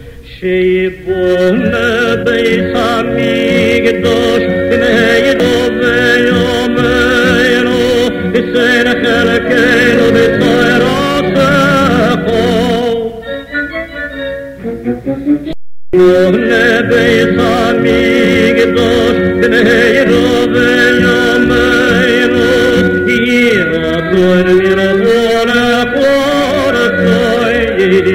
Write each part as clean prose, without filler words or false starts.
שיבונה ביחמי גדוש תנהי דובי יומנו בסן חלקנו בסויר עוסקו שיבונה ביחמי גדוש תנהי דובי יומנו ירצון וירצון פורסוי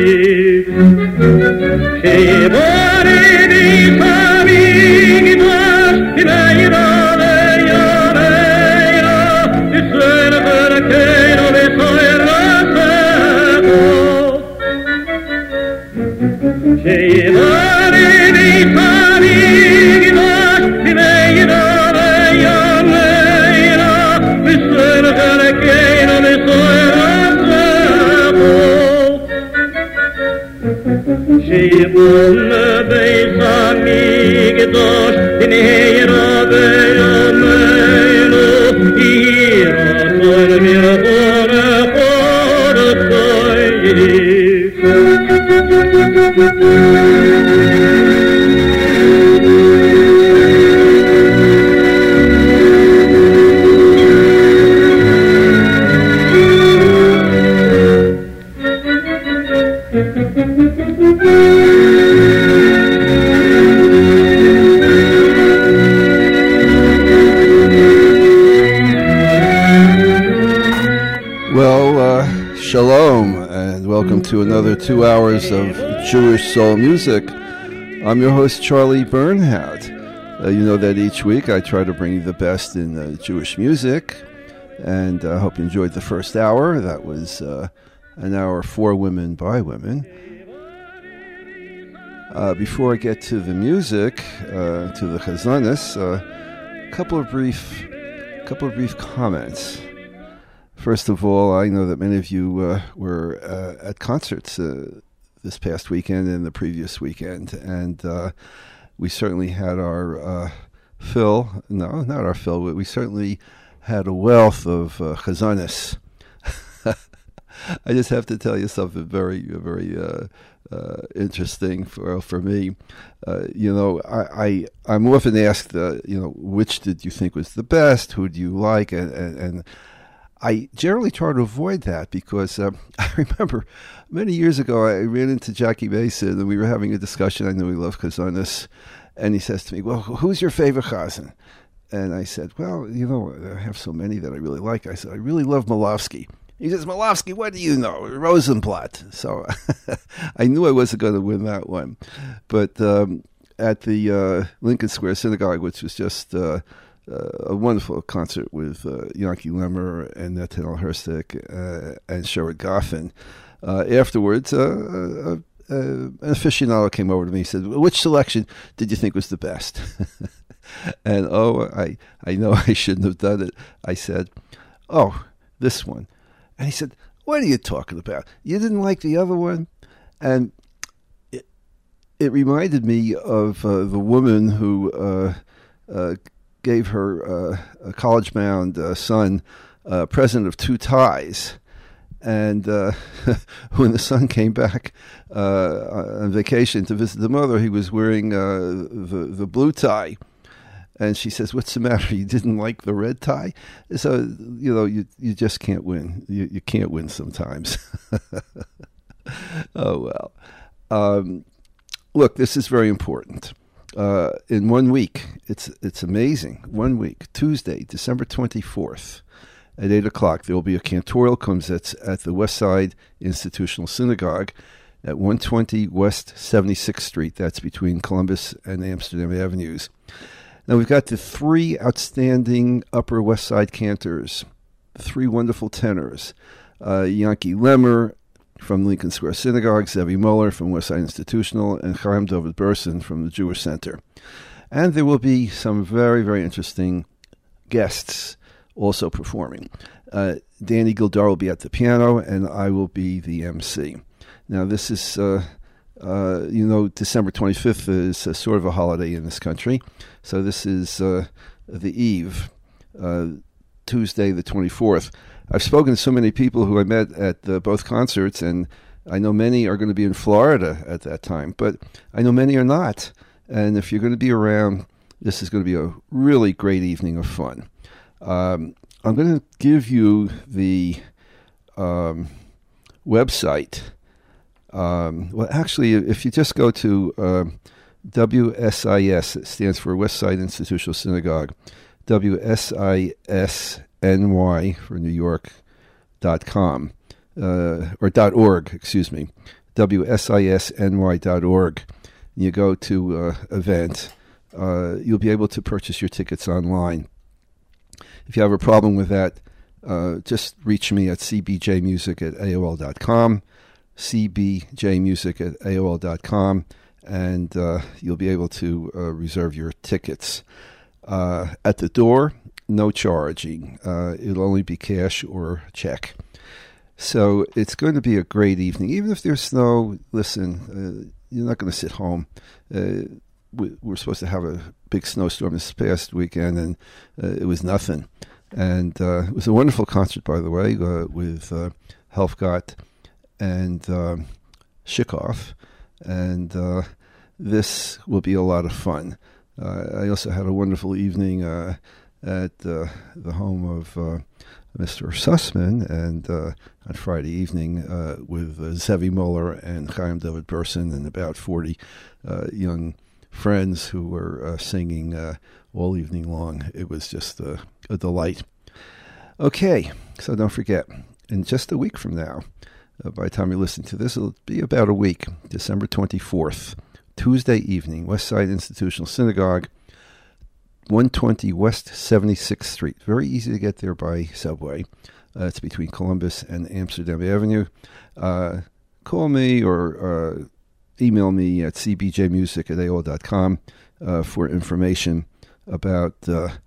Shibori Bisami Gidosh Timeira Leyareira Yisrael Verakeiro Besoira Sebo Shibori Bisami Gidosh Timeira Leyareira Yisrael Verakeiro Besoira Sebo Shibona Beisami Gdosh Dinei Rabbe Yomeinu Yiratzon Mirabona Shalom, and welcome to another 2 hours of Jewish soul music. I'm your host, Charlie Bernhardt. You know that each week I try to bring you the best in Jewish music, and I hope you enjoyed the first hour. That was an hour for women by women. Before I get to the music, to the chazanis, a couple of brief comments. First of all, I know that many of you were at concerts this past weekend and the previous weekend, and we certainly had our fill. No, not our fill, but we certainly had a wealth of chazanis. I just have to tell you something very, very interesting for me. I'm often asked, which did you think was the best? Who do you like? And I generally try to avoid that because I remember many years ago I ran into Jackie Mason and we were having a discussion. I know he loved chazanis, and he says to me, "Well, who's your favorite chazan?" And I said, "Well, I have so many that I really like." I said, "I really love Malofsky." He says, "Malofsky, what do you know? Rosenblatt." So I knew I wasn't going to win that one. But at the Lincoln Square Synagogue, which was just a wonderful concert with Yanki Lemmer and Netanel Herstek and Sherrod Goffin. Afterwards, an aficionado came over to me and said, "Which selection did you think was the best?" And I know I shouldn't have done it. I said, "Oh, this one." And he said, "What are you talking about? You didn't like the other one?" And it reminded me of the woman who gave her a college-bound son a present of 2 ties. And when the son came back on vacation to visit the mother, he was wearing the blue tie. And she says, "What's the matter? You didn't like the red tie?" So, you just can't win. You can't win sometimes. Oh, well. Look, this is very important. In 1 week, it's amazing. 1 week, Tuesday, December 24th, at 8 o'clock, there will be a cantorial kumzitz at the West Side Institutional Synagogue at 120 West 76th Street. That's between Columbus and Amsterdam Avenues. Now, we've got the 3 outstanding Upper West Side cantors, 3 wonderful tenors, Yanki Lemmer from Lincoln Square Synagogue, Zevi Muller from West Side Institutional, and Chaim David Berson from the Jewish Center. And there will be some very, very interesting guests also performing. Danny Gildar will be at the piano, and I will be the MC. Now, this is, December 25th is sort of a holiday in this country. So this is the eve, Tuesday the 24th. I've spoken to so many people who I met at both concerts, and I know many are going to be in Florida at that time, but I know many are not. And if you're going to be around, this is going to be a really great evening of fun. I'm going to give you the website. Well, actually, if you just go to WSIS, it stands for Westside Institutional Synagogue, WSISNY for New York.com, or .org, excuse me, WSISNY.org. You go to event, you'll be able to purchase your tickets online. If you have a problem with that, just reach me at cbjmusic@aol.com, cbjmusic@aol.com, and you'll be able to reserve your tickets. At the door, no charging. It'll only be cash or check. So it's going to be a great evening. Even if there's snow, listen, you're not going to sit home. We're supposed to have a big snowstorm this past weekend, and it was nothing. And it was a wonderful concert, by the way, with Helfgott and Shikoff. And this will be a lot of fun. I also had a wonderful evening at the home of Mr. Sussman, and on Friday evening with Zevi Muller and Chaim David Burson and about 40 young friends who were singing all evening long. It was just a delight. Okay, so don't forget, in just a week from now, by the time you listen to this, it'll be about a week, December 24th, Tuesday evening, Westside Institutional Synagogue, 120 West 76th Street. Very easy to get there by subway. It's between Columbus and Amsterdam Avenue. Call me or email me at cbjmusic@aol.com for information about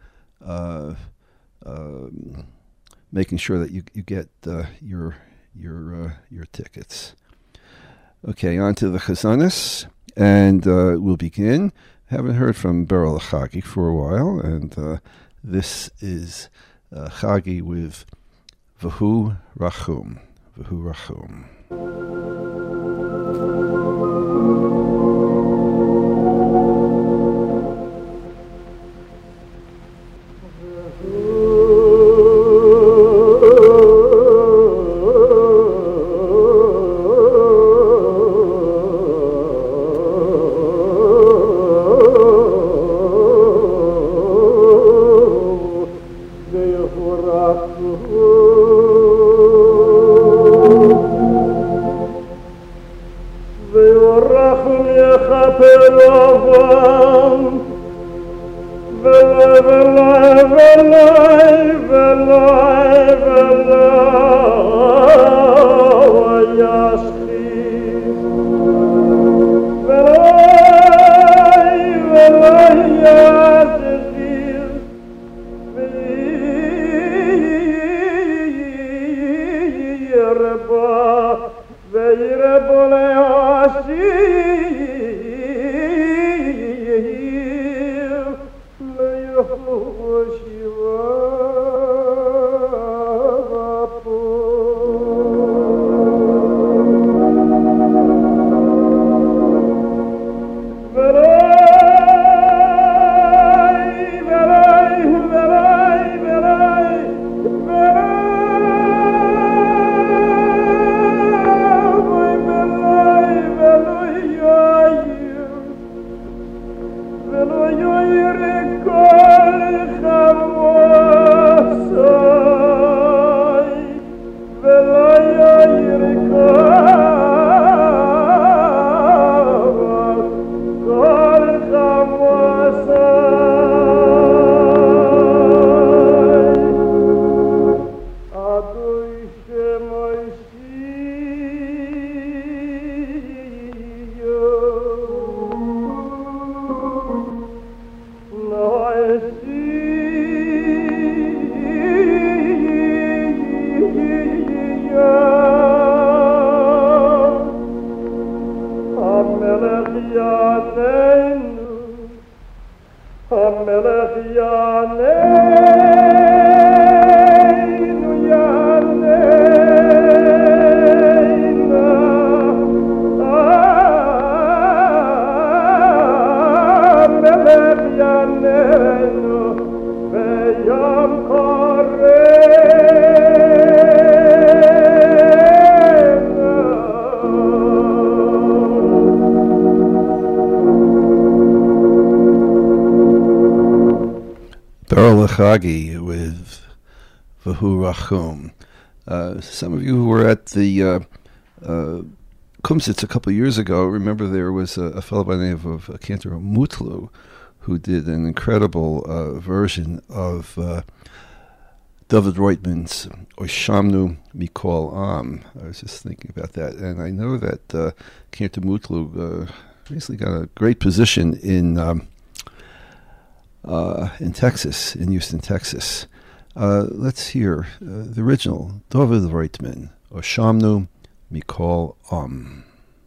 making sure that you get your tickets. Okay, on to the Chazanis, and we'll begin. Haven't heard from Beryl Chagi for a while, and this is Chagi with V'hu Rachum. V'hu Rachum. Chagi with Vahu Rachum. Some of you who were at the Kumsitz a couple of years ago remember there was a fellow by the name of Cantor Mutlu who did an incredible version of David Reutman's Oshamnu Mikol Am. I was just thinking about that, and I know that Cantor Mutlu basically got a great position in Texas, in Houston, Texas. Let's hear the original David Reutman, Oshamnu Mikol Am.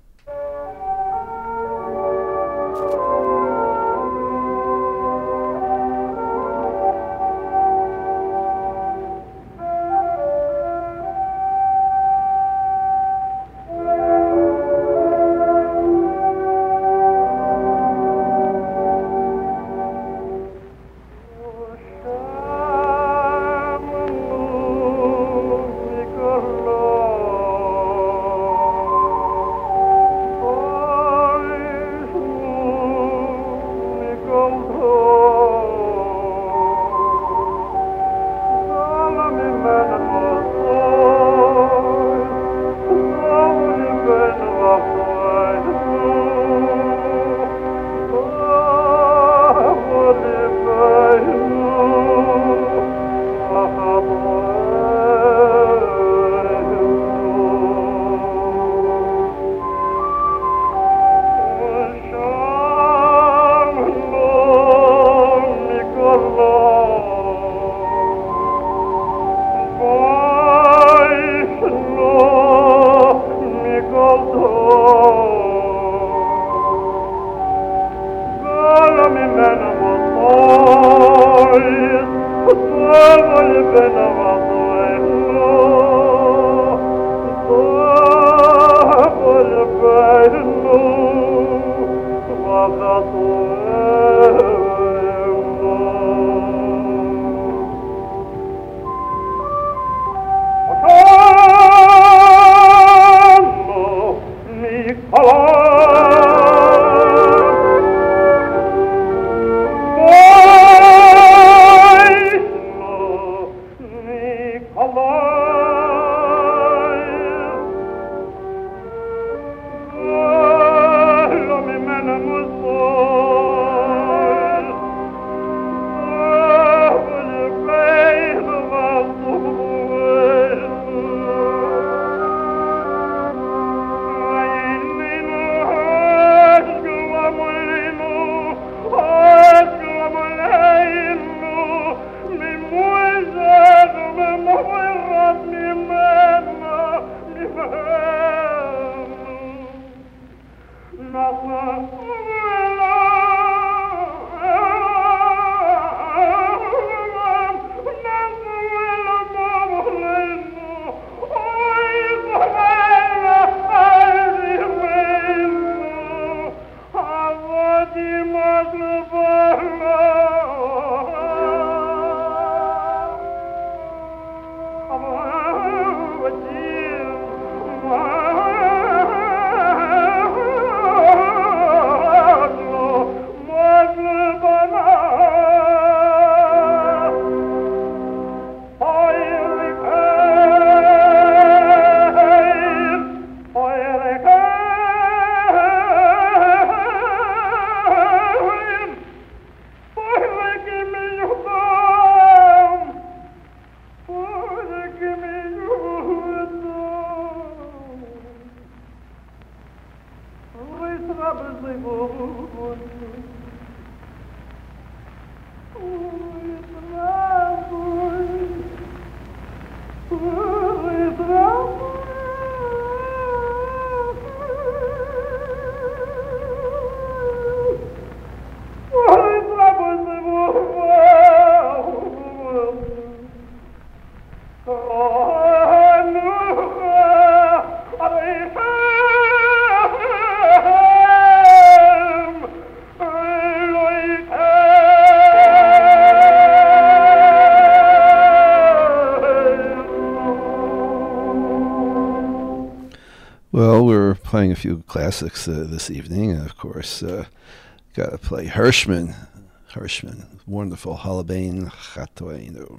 Well, we're playing a few classics this evening, and of course, got to play Hirschman Hirschman. Wonderful. Halabein Chatoenu.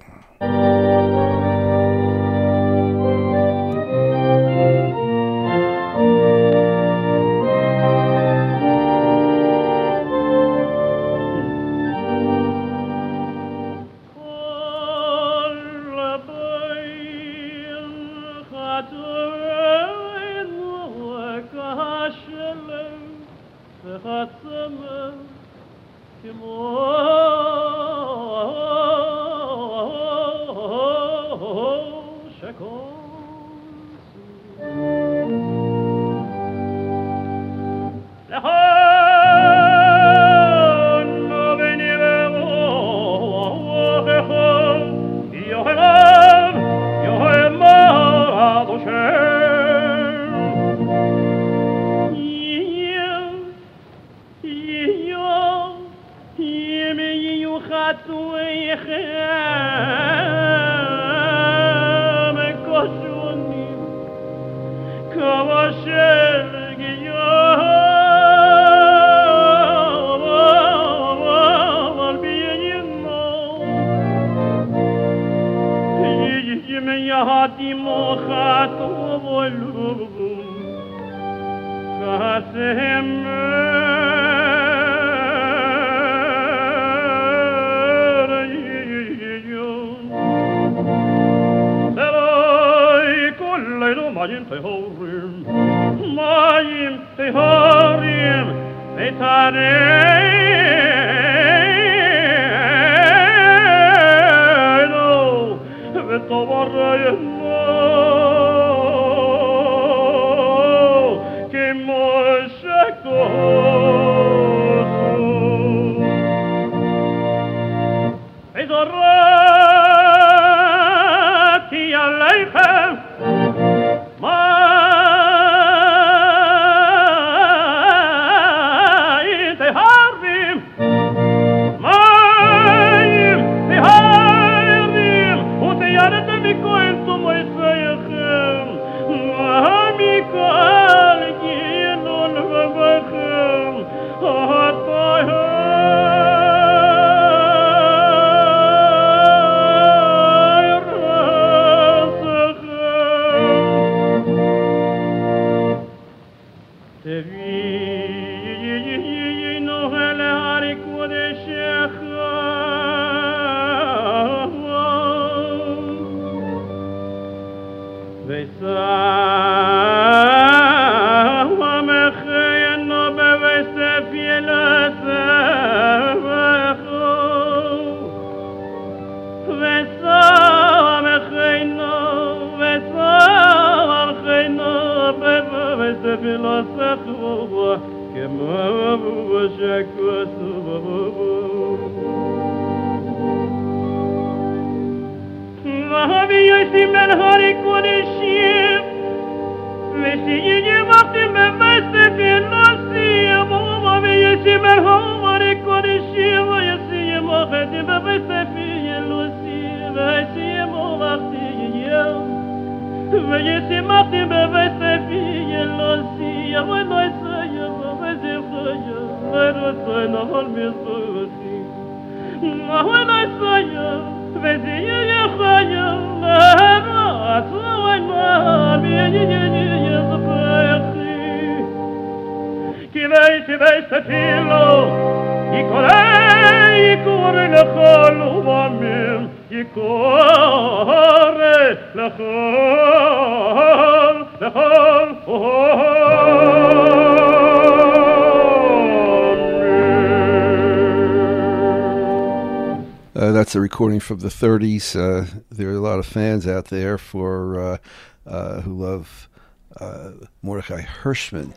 That's a recording from the 30s. There are a lot of fans out there for who love Mordechai Hirschman.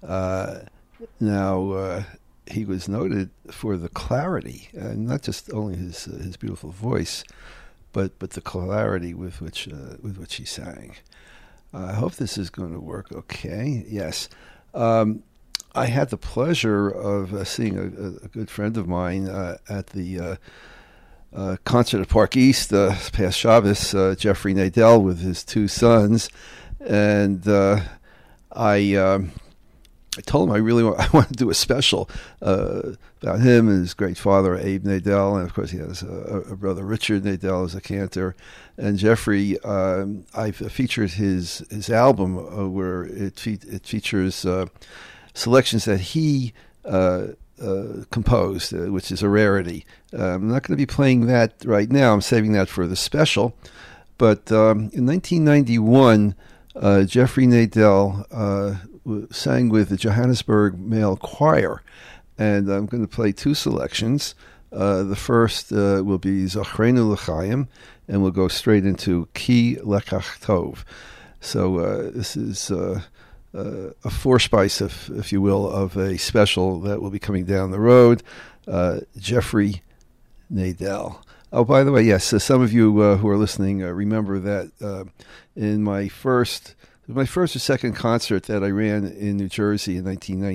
Now, he was noted for the clarity, not just only his beautiful voice, but the clarity with which he sang. I hope this is going to work okay. Yes. I had the pleasure of seeing a good friend of mine at the concert at Park East past Shabbos, Jeffrey Nadel with his two sons, and I told him I want to do a special about him and his great father, Abe Nadel, and of course he has a brother, Richard Nadel, as a cantor. And Jeffrey, I've featured his album where it features selections that he composed, which is a rarity. I'm not going to be playing that right now. I'm saving that for the special. But in 1991, Jeffrey Nadel sang with the Johannesburg Male Choir, and I'm going to play two selections. The first will be Zochreinu L'chaim, and we'll go straight into Ki Lekach Tov. So this is a forespice, if you will, of a special that will be coming down the road. Jeffrey Nadel. Oh, by the way, yes, some of you who are listening remember that in my first or second concert that I ran in New Jersey in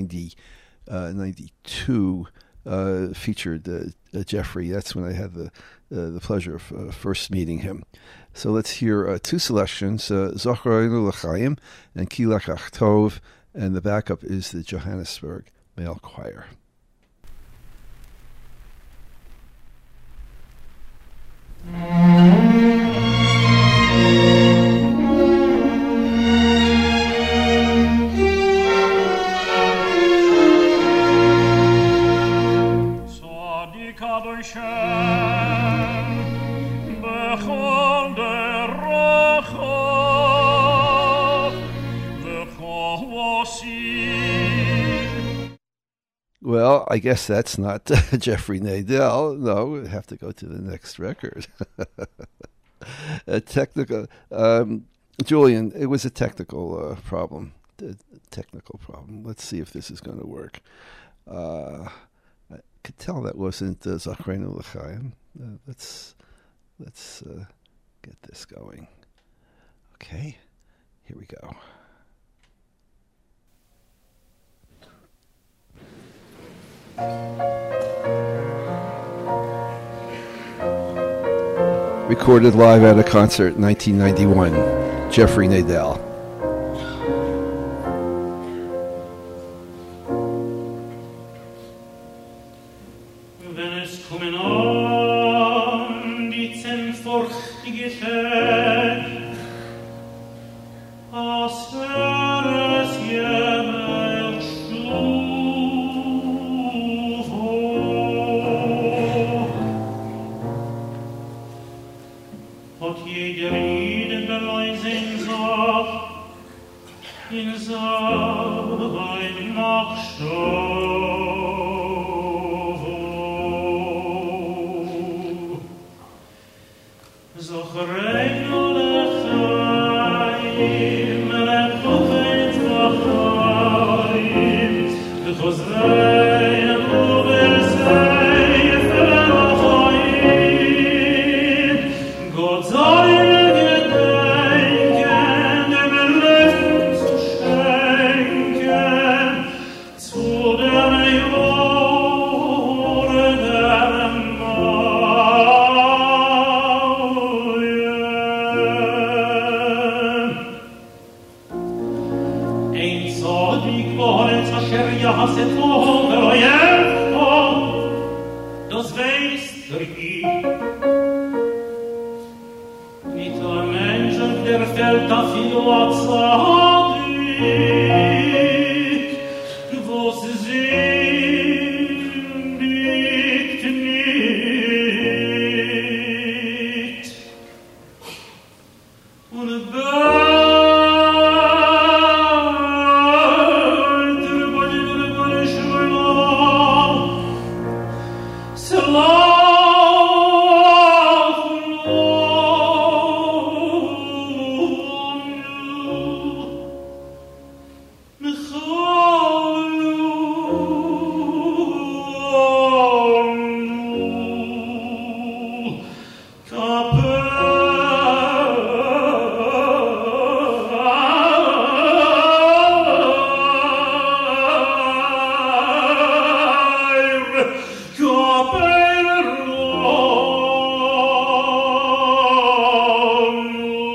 1992 featured Jeffrey. That's when I had the pleasure of first meeting him. So let's hear two selections, Zochreinu L'chaim and Ki Lekach Tov, and the backup is the Johannesburg Male Choir. Well, I guess that's not Jeffrey Nadel. No, we have to go to the next record. A technical, Julian, it was a technical problem. Let's see if this is going to work. I could tell that wasn't Zochreinu L'chaim. Let's get this going. Okay, here we go. Recorded live at a concert in 1991, Jeffrey Nadel. Wenn es kommen an, die zentfurchtige Feld, als wäre es jemer Schluch, hat jeder Rieden beleisen sagt, in sein Nachstoff. Zochreinu L'chaim, Rechuvet L'chaim, V'chozrein U'v'seif L'chaim, Gott seine Gedenken, dem Leben zu schenken, zu dem Jahre der Ein Sadik war es, asher jahaset lo veroyevto, das weißt ich. Nicht ein Mensch auf der Welt, a viel Zadik, wo sie sündigt nicht. Und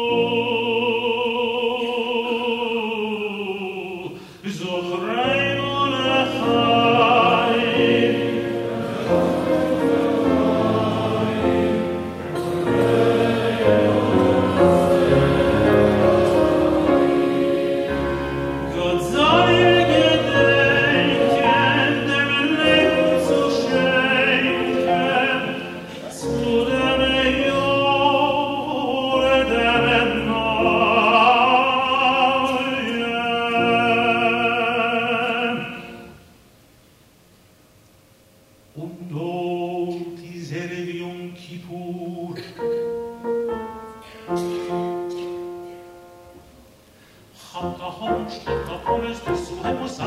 Zochreinu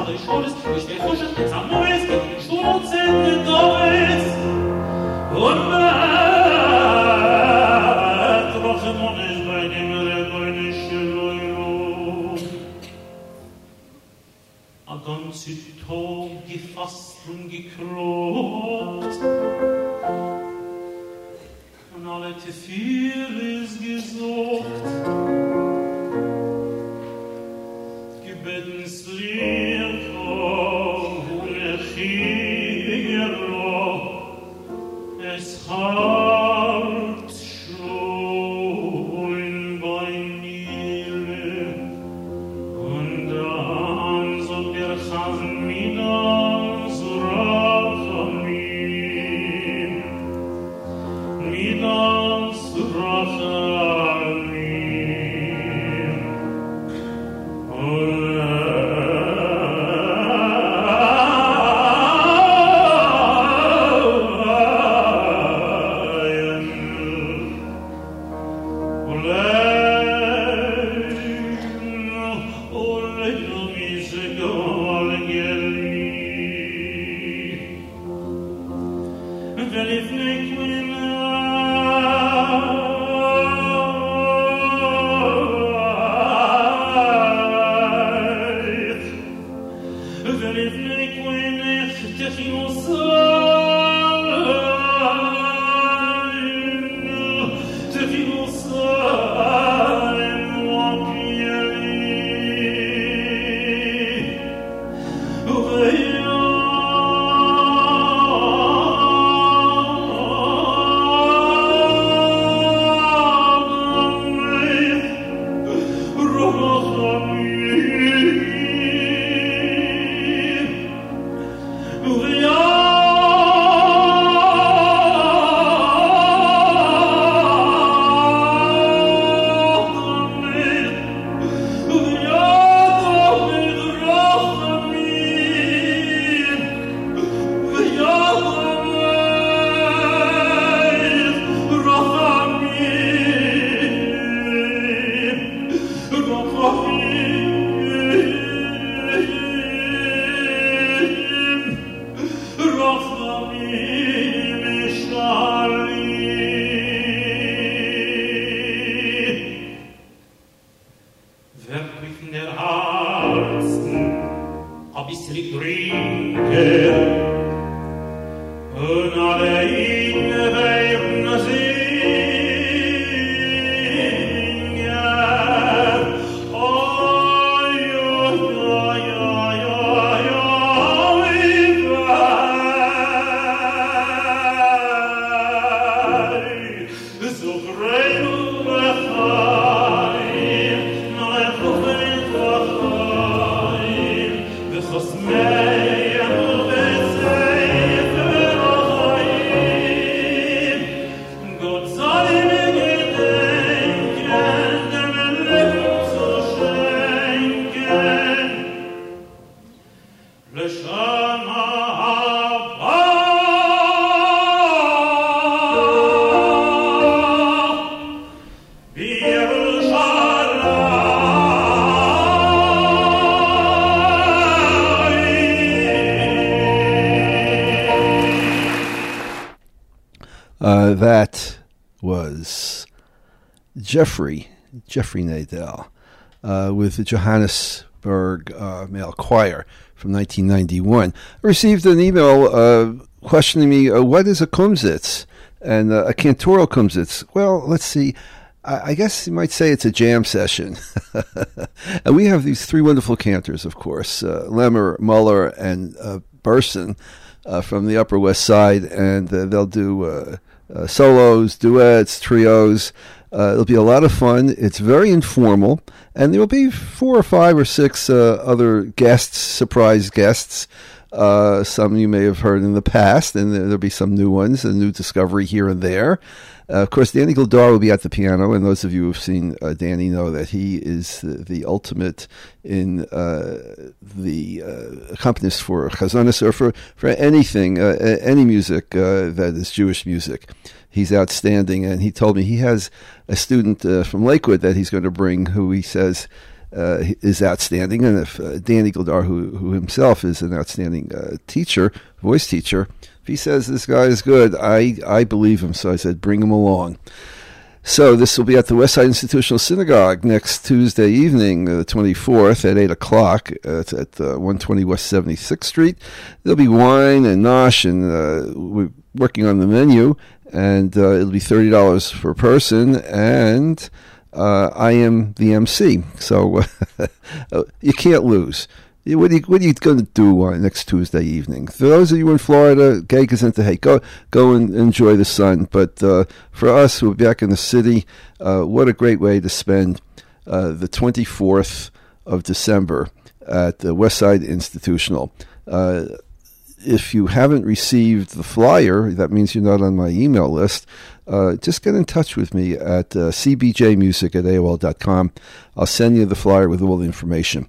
alle Schores, durch der Kusche, Zamoes, gegen Schmutzende Doves. Und Rochemon ist bei dem Rebäunische Leuro. A ganze Tag gefasst und gekrocht. Und alle Tefil ist gesucht. Gebetens Lirko, Lechiro, es hart schon bei mir. Und dann so der Chazminan Surachamim, Minan Surachamim. That was Jeffrey Nadell with the Johannesburg Male Choir from 1991. I received an email questioning me, what is a kumsitz and a cantoral kumsitz? Well, let's see. I guess you might say it's a jam session. And we have these three wonderful cantors, of course, Lemmer, Muller, and Burson from the Upper West Side, and they'll do solos, duets, trios. It'll be a lot of fun. It's very informal, and there will be 4 or 5 or 6 other guests, surprise guests. Some you may have heard in the past, and there'll be some new ones, a new discovery here and there. Of course, Danny Gildar will be at the piano, and those of you who have seen Danny know that he is the ultimate in the accompanist for chazanas or for anything, any music that is Jewish music. He's outstanding, and he told me he has a student from Lakewood that he's going to bring who he says is outstanding. And if Danny Gildar, who himself is an outstanding teacher, voice teacher, if he says this guy is good, I believe him. So I said, bring him along. So this will be at the Westside Institutional Synagogue next Tuesday evening, the 24th at 8 o'clock. It's at 120 West 76th Street. There'll be wine and nosh, and we're working on the menu, and it'll be $30 per person, and I am the MC, so you can't lose. What are you going to do next Tuesday evening? For those of you in Florida, Gay Gazenta, hey, go and enjoy the sun. But for us, we're back in the city. What a great way to spend the 24th of December at the Westside Institutional. If you haven't received the flyer, that means you're not on my email list. Just get in touch with me at cbjmusic@aol.com. I'll send you the flyer with all the information.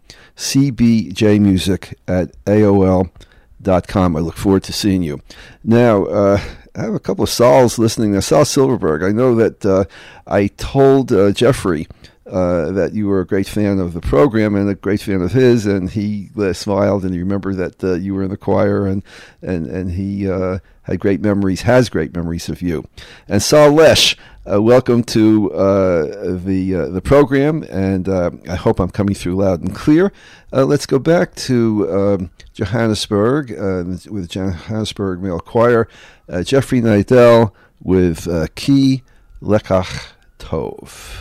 cbjmusic@aol.com. I look forward to seeing you. Now, I have a couple of Sauls listening now. Saul Silverberg, I know that I told Jeffrey that you were a great fan of the program and a great fan of his, and he smiled, and he remembered that you were in the choir, and he has great memories of you. And Saul Lesh, welcome to the program, and I hope I'm coming through loud and clear. Let's go back to Johannesburg with Johannesburg Male Choir, Jeffrey Nidell with Ki Lekach Tov.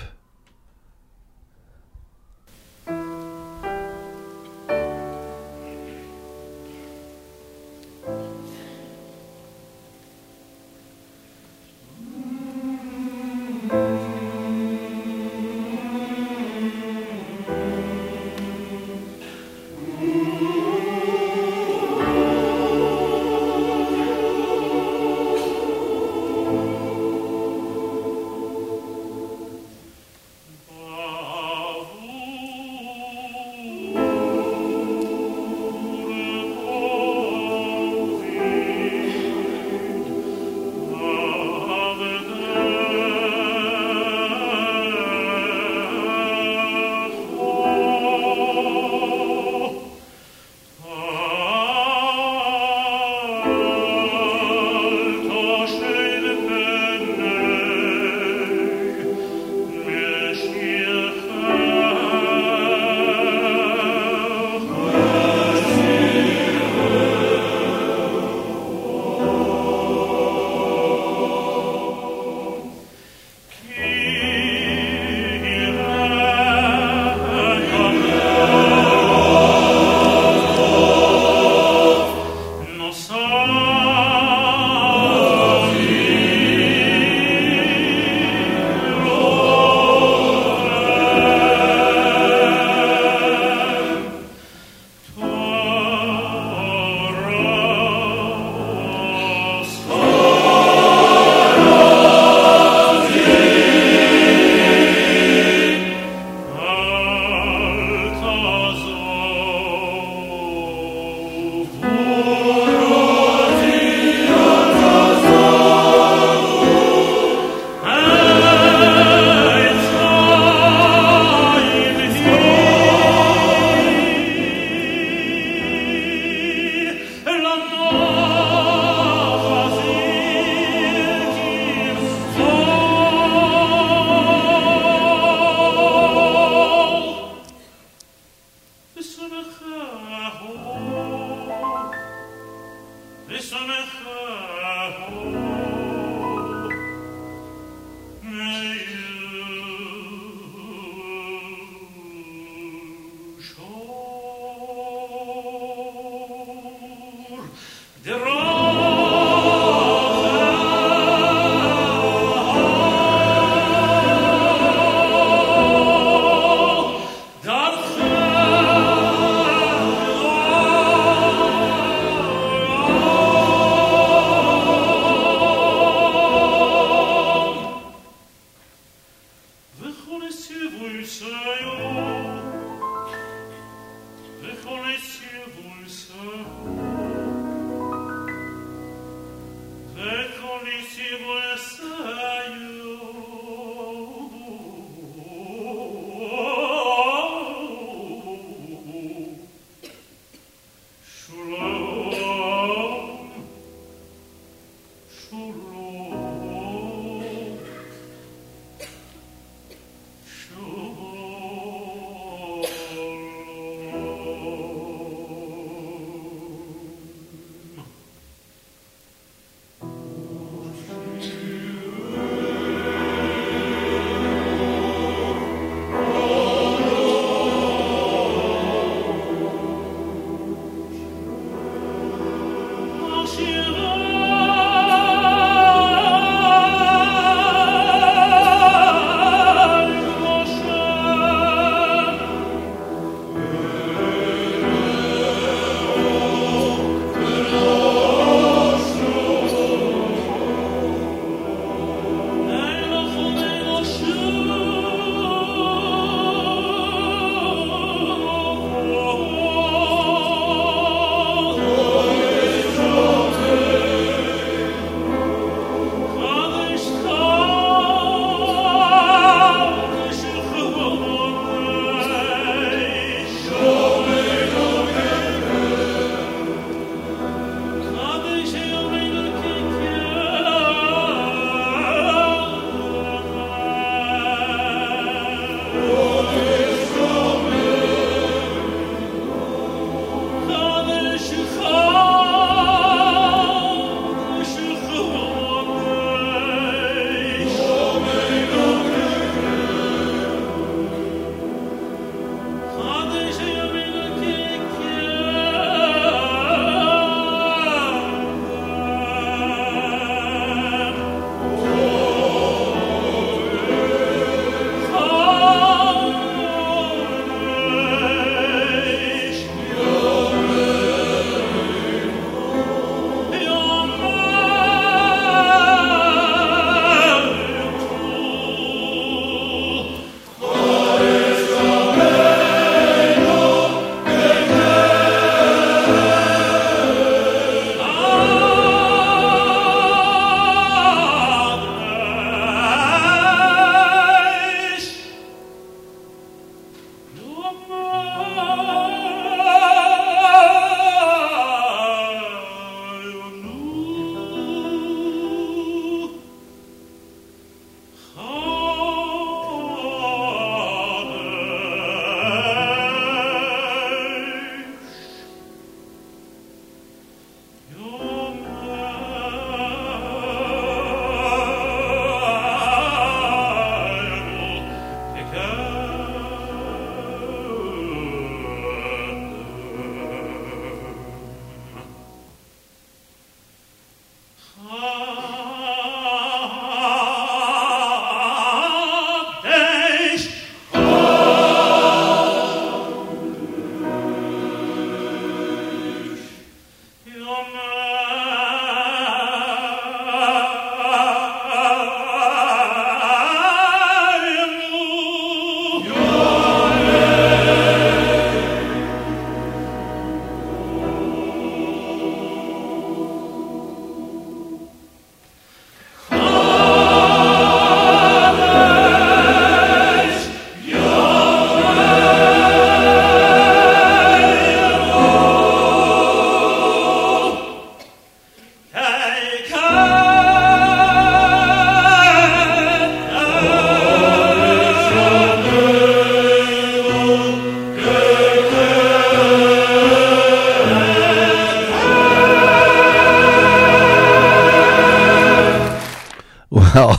Well,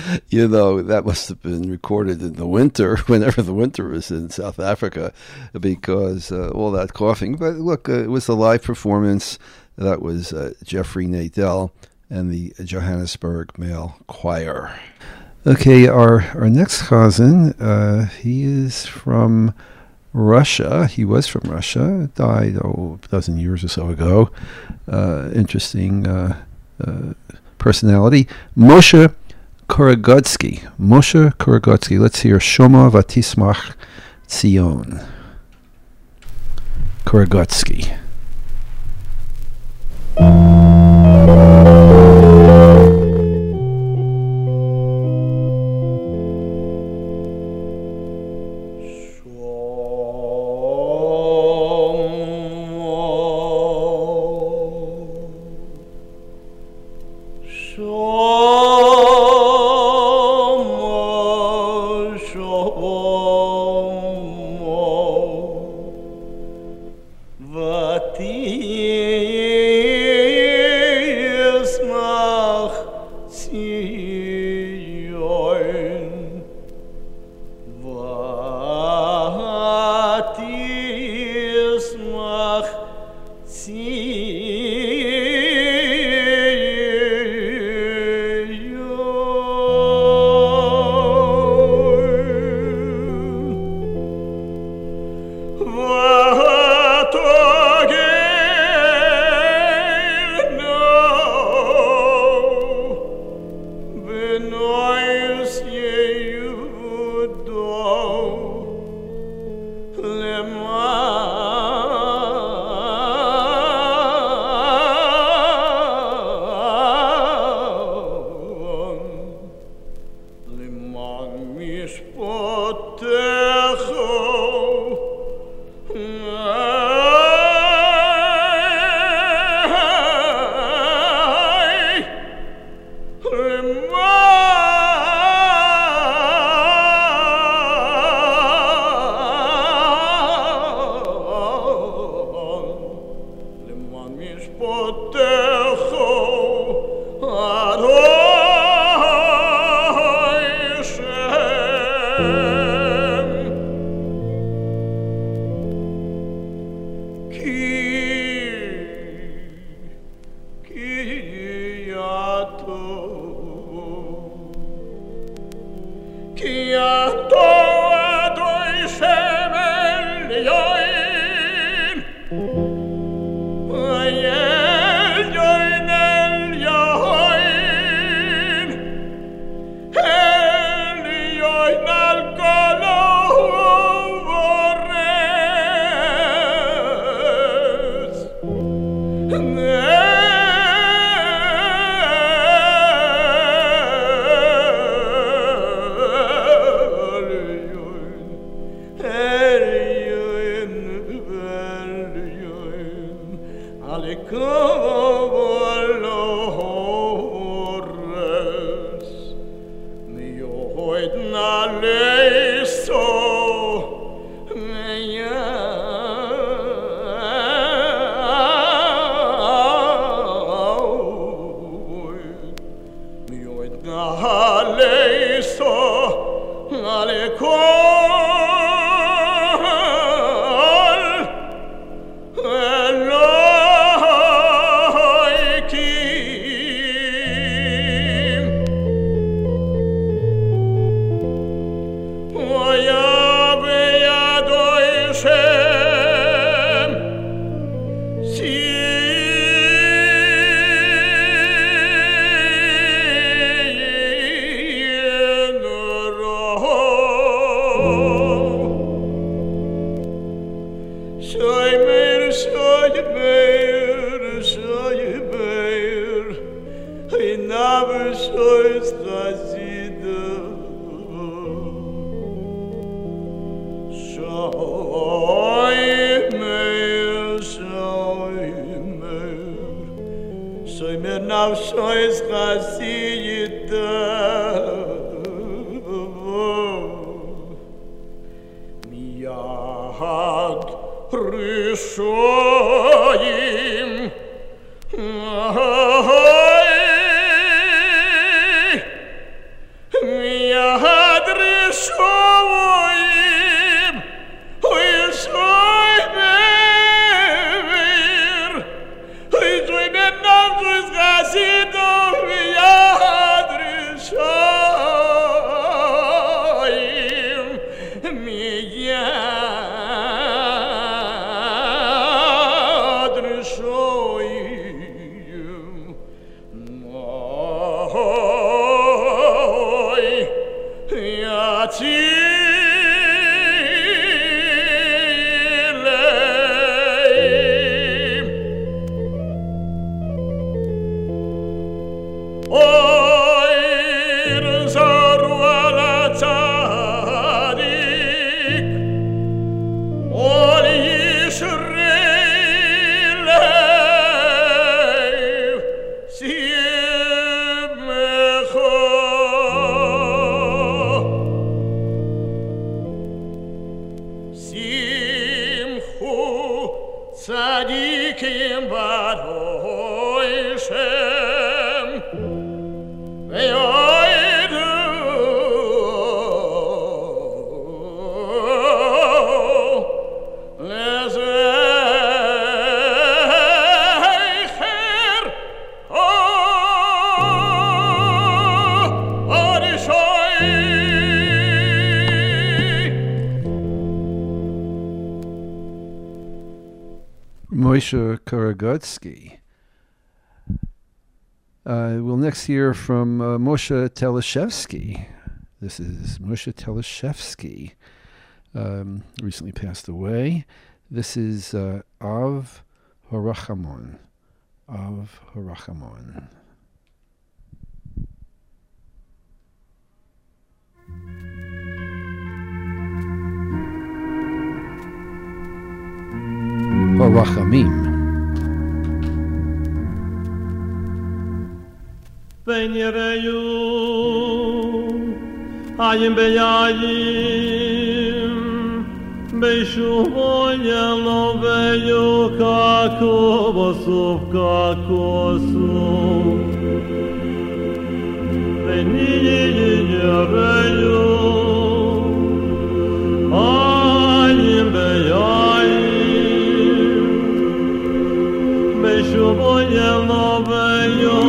that must have been recorded in the winter, whenever the winter was in South Africa, because all that coughing. But look, it was a live performance. That was Jeffrey Nadell and the Johannesburg Male Choir. Okay, our next chazan, he is from Russia. He was from Russia, died a dozen years or so ago. Interesting personality. Moshe Korogodsky. Moshe Korogodsky. Let's hear Shoma Vatismach Tzion. Korogodsky. Ole tzadikim badoishem ve'oidu lezecher Arishai. Moshe Karagodsky. We'll next hear from Moshe Teleshevsky. This is Moshe Teleshevsky, recently passed away. This is Av Harachamon. Av Harachamon. Harachamim. Ben yereyu ayim beyayim beishuvon yelo veyu kako basuf kakosuf ben yereyu ayim beyayim beishuvon yelo veyu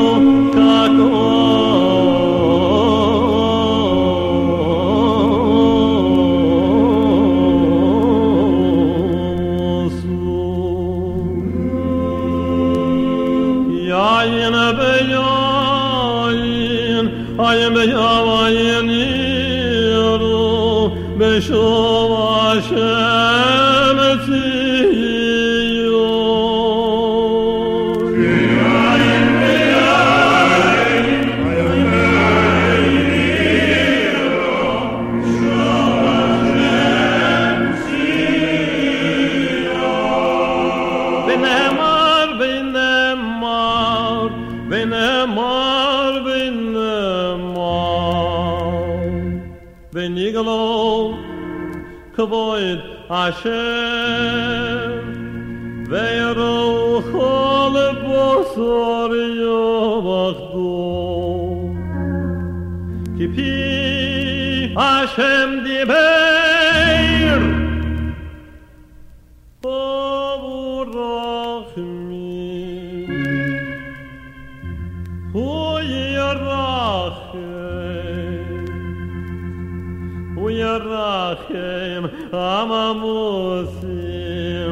Kavoid Hashem Ve'ero chol bosor yovachdo Ki pi Hashem diber Ovorachmi Hu Yarachem Amamusim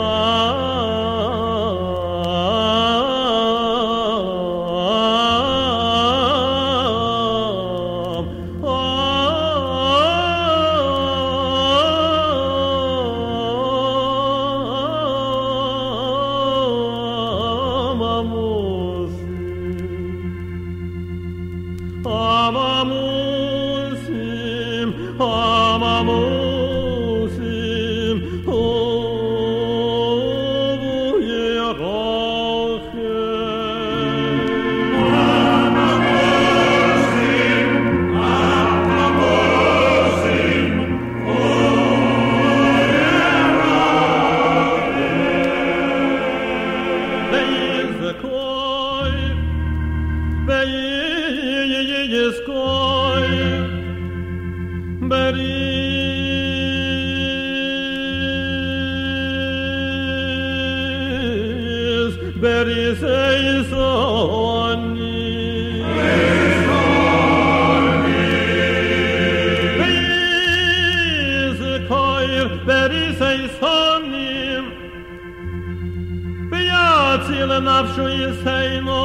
nafshu yiseinu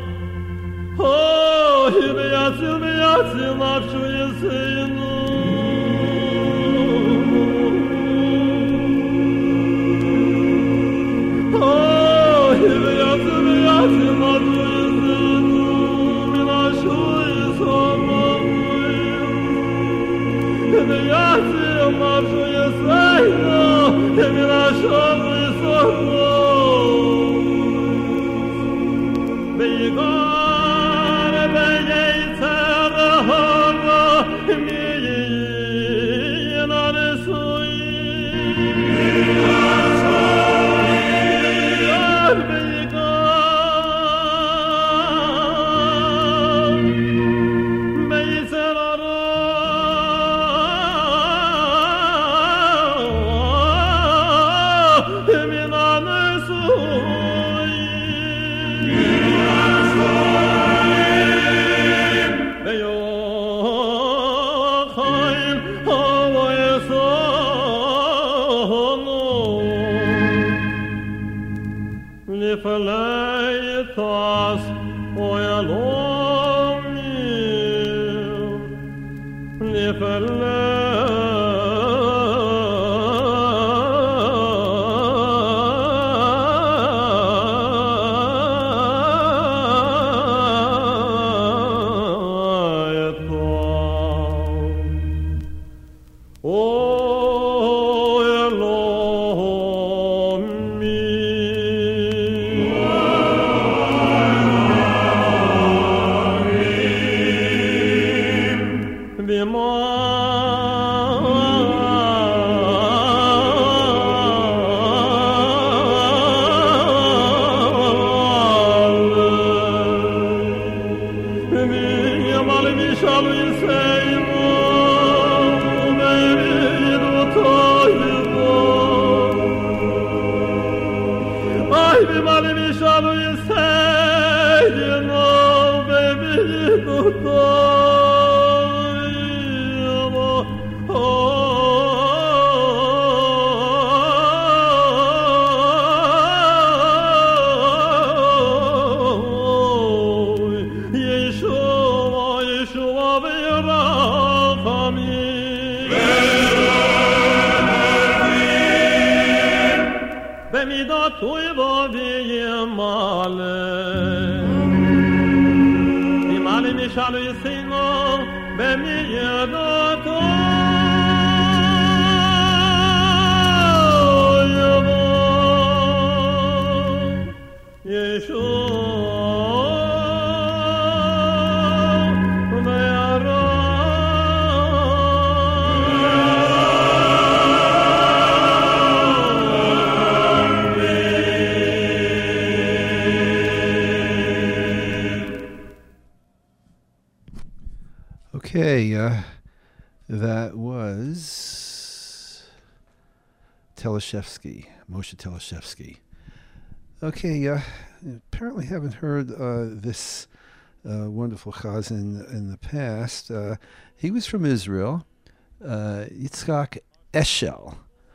Oh, hibeyatzil nafshu yiseinu Oh, hibeyatzil nafshu yiseinu Minashu yisomamuyu Hibeyatzil nafshu yiseinu Minashu yisomamuyu Begar beyter hara mi förlejtas och jag lov mir. Ni Okay, that was Teleshevsky, Moshe Teleshevsky. Okay, apparently haven't heard this wonderful chazan in the past. He was from Israel, Yitzchak Eshel.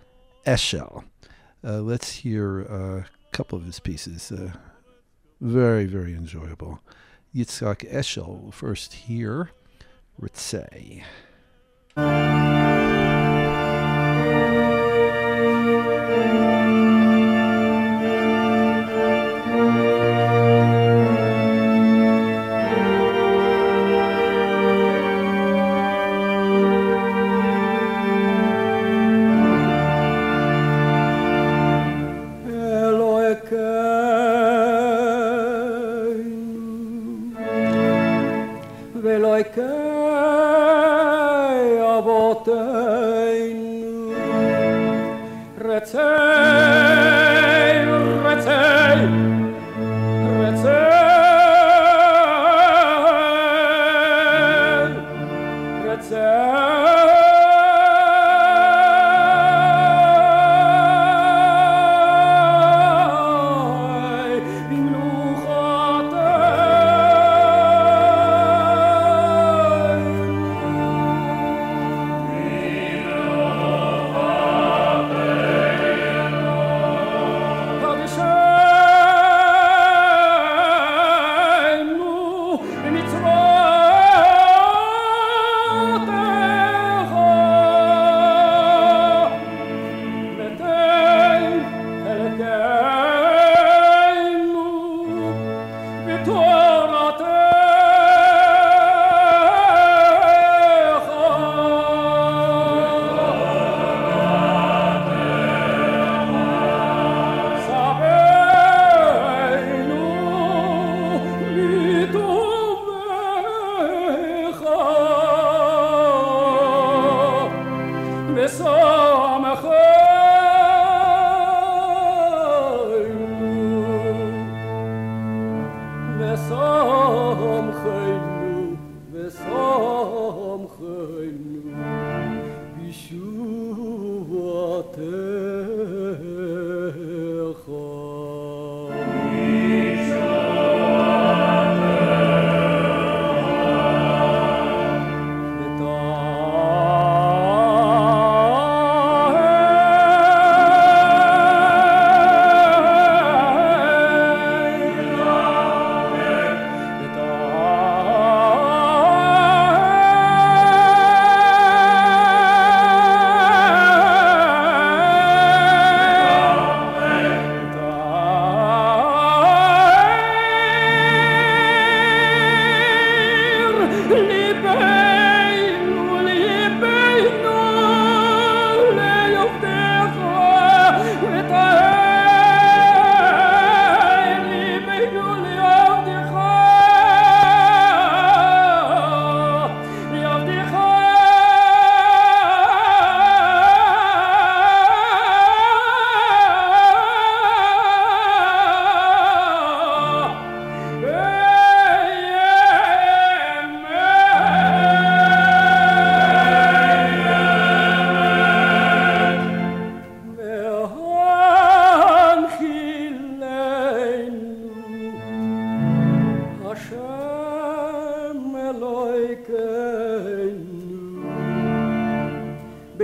Let's hear a couple of his pieces. Very, very enjoyable. Yitzchak Eshel, first here. Ritzay.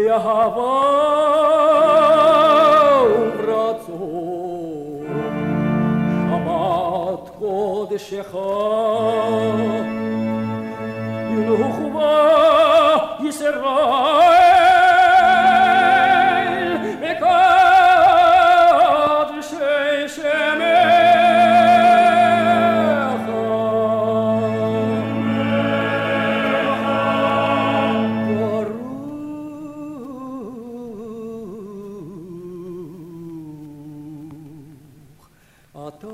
באהבה וברצון שבת קודשך ינוחו ישראל מקדשי שמך ברוך אתה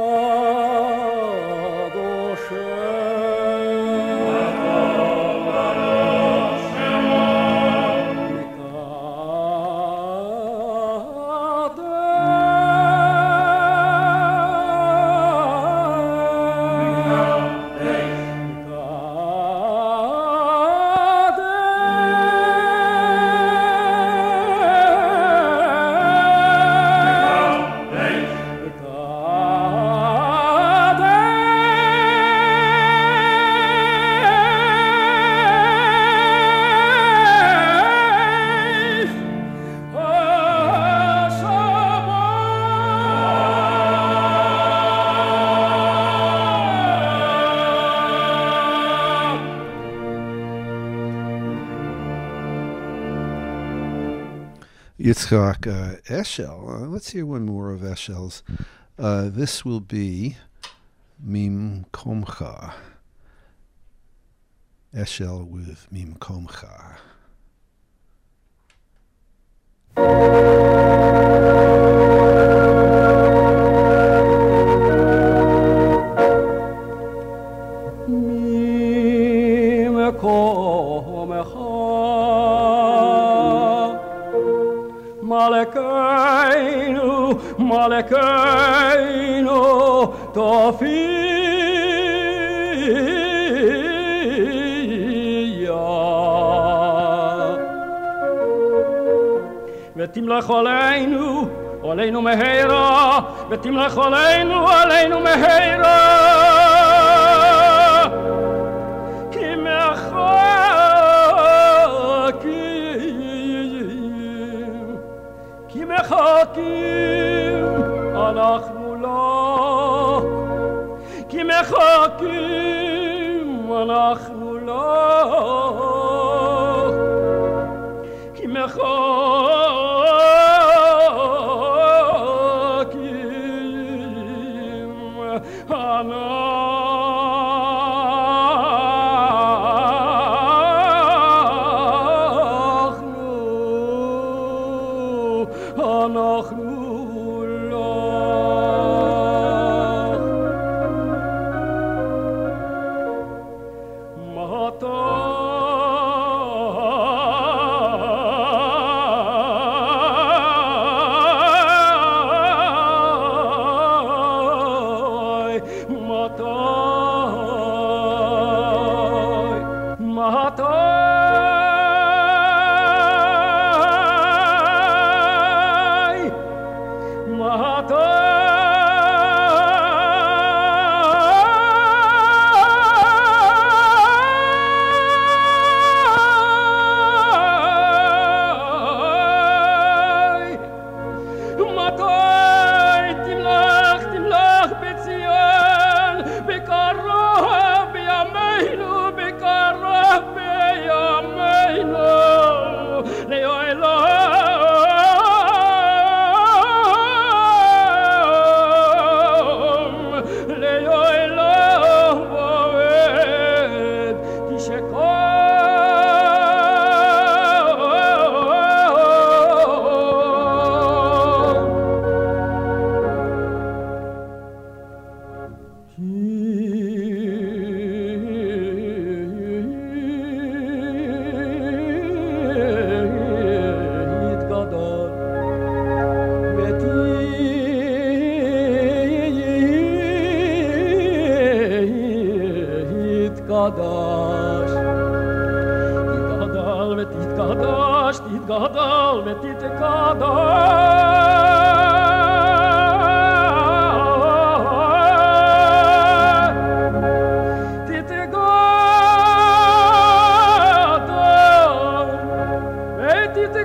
Yitzchak Eshel. Let's hear one more of Eshel's. This will be Mim Komcha. Eshel with Mim Komcha. Malekaynu Tofiya Vetimlech Aleinu Meheira Vetimlech Aleinu Meheira Ki mechakim אנחנו לך כי מחכים אנחנו לך כי מחכים תתגדל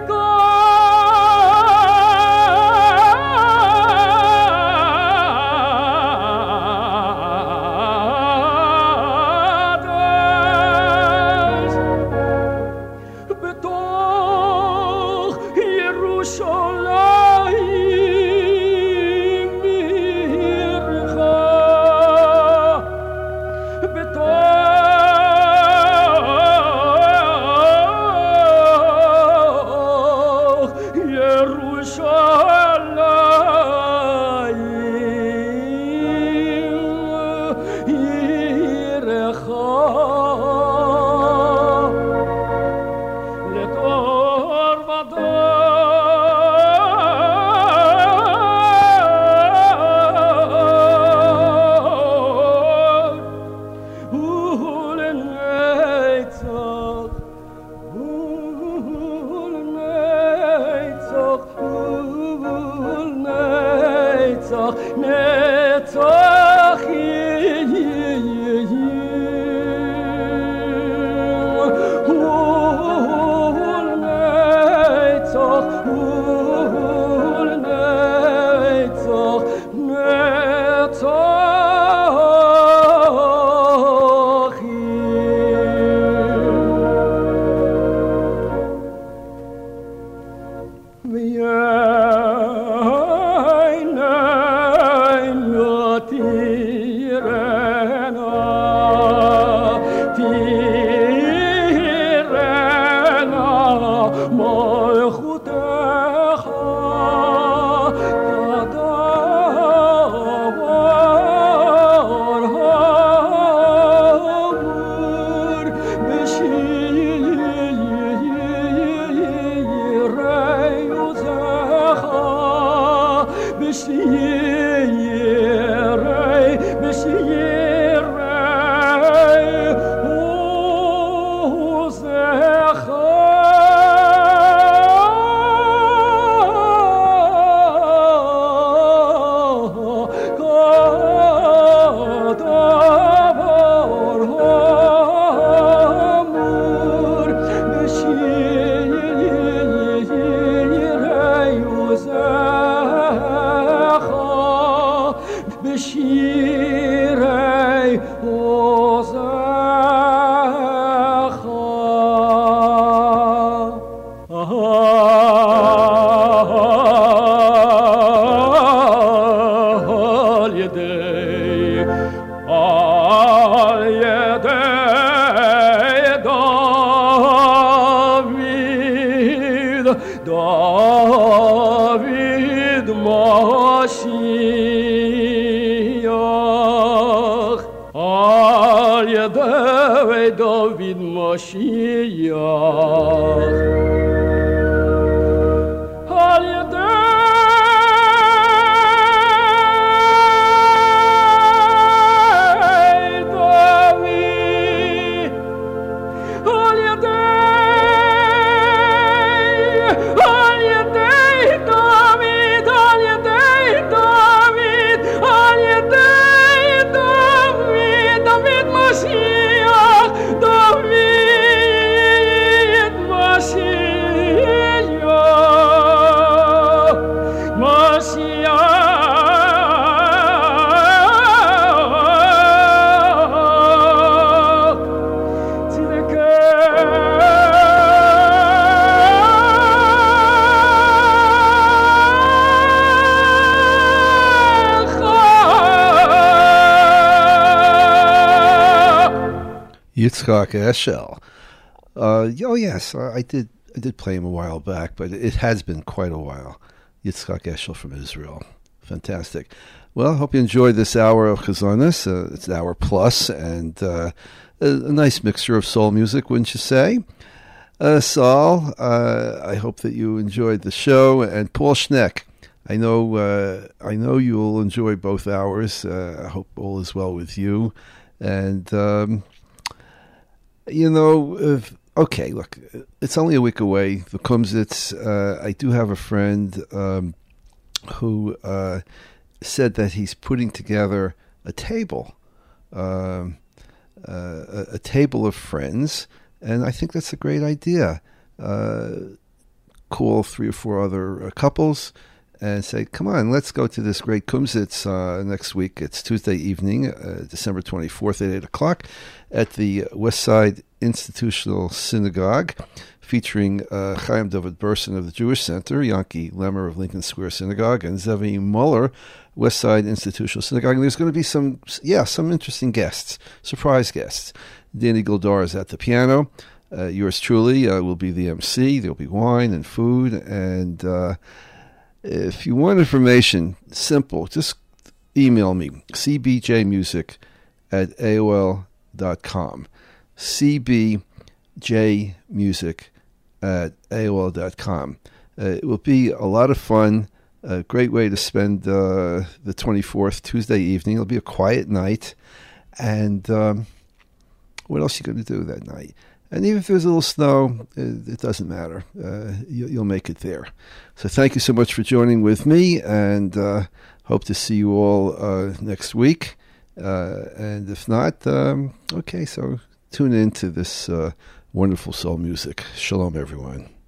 David Mashiach, al yedei David Mashiach, al yedei David, al Yitzchak Eshel. Oh yes, I did play him a while back, but it has been quite a while. Yitzchak Eshel from Israel, fantastic. Well, I hope you enjoyed this hour of Chazonis. It's an hour plus, and a nice mixture of soul music, wouldn't you say? Saul, I hope that you enjoyed the show, and Paul Schneck. I know you'll enjoy both hours. I hope all is well with you, and. Okay, look, it's only a week away, the Kumsitz. I do have a friend who said that he's putting together a table, a table of friends, and I think that's a great idea. Call 3 or 4 other couples and say, come on, let's go to this great Kumsitz next week. It's Tuesday evening, December 24th at 8 o'clock at the Westside Institutional Synagogue, featuring Chaim David Burson of the Jewish Center, Yankee Lemmer of Lincoln Square Synagogue, and Zevi Muller, Westside Institutional Synagogue. And there's going to be some interesting guests, surprise guests. Danny Goldar is at the piano. Yours truly will be the MC. There'll be wine and food, and if you want information, simple, just email me, cbjmusic@aol.com, cbjmusic@aol.com. It will be a lot of fun, a great way to spend the 24th, Tuesday evening. It'll be a quiet night, and what else are you going to do that night? And even if there's a little snow, it doesn't matter. You'll make it there. So thank you so much for joining with me, and hope to see you all next week. And if not, okay, so tune in to this wonderful soul music. Shalom, everyone.